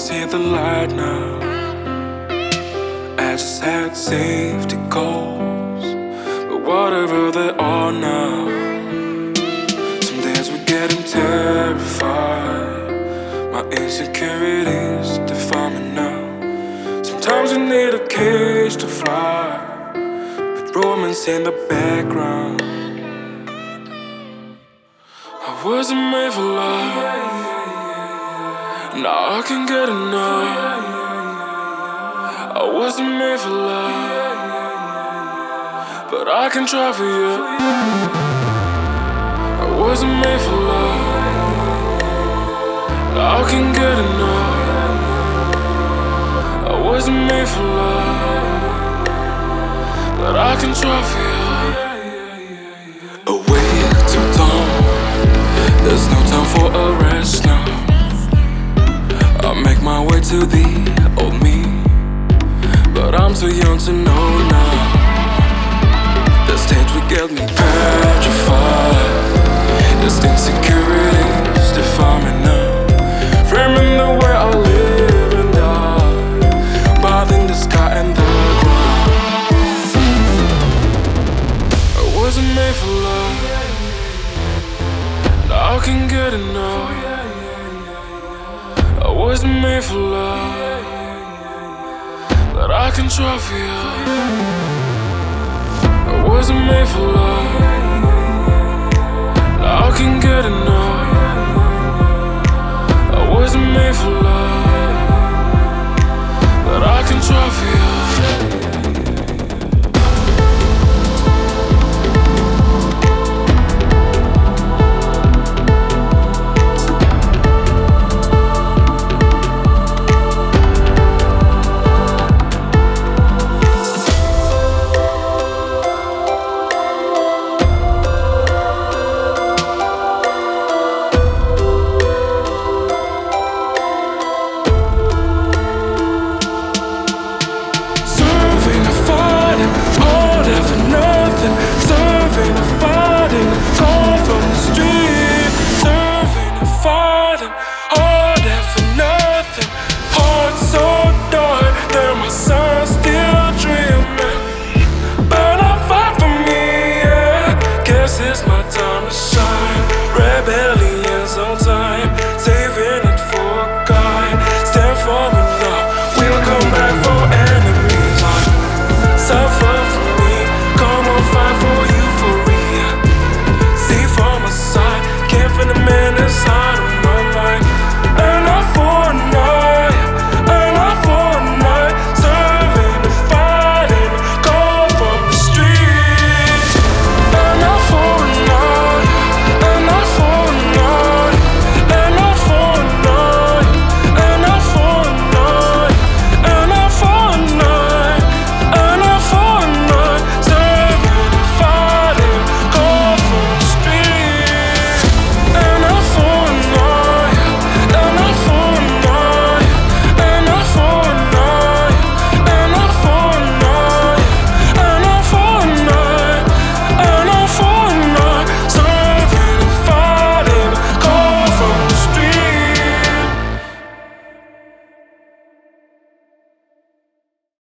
see the light now. I just had safety goals, but whatever they are now. Some days we're getting terrified. My insecurities define me now. Sometimes you need a cage to fly, with romance in the background. I wasn't made for love, now I can get enough. I wasn't made for love, but I can try for you. I wasn't made for love, now I can get enough. I wasn't made for love, but I can try for you. Awake till dawn, there's no time for a rest now. I make my way to the old me, but I'm too young to know now. The stage will get me petrified. This insecurities define me now. Framing the way I live and die, bathing the sky and the ground. I wasn't made for love, now I can get enough. I wasn't made for love, but I can try for you. I wasn't made for love, now I can get enough.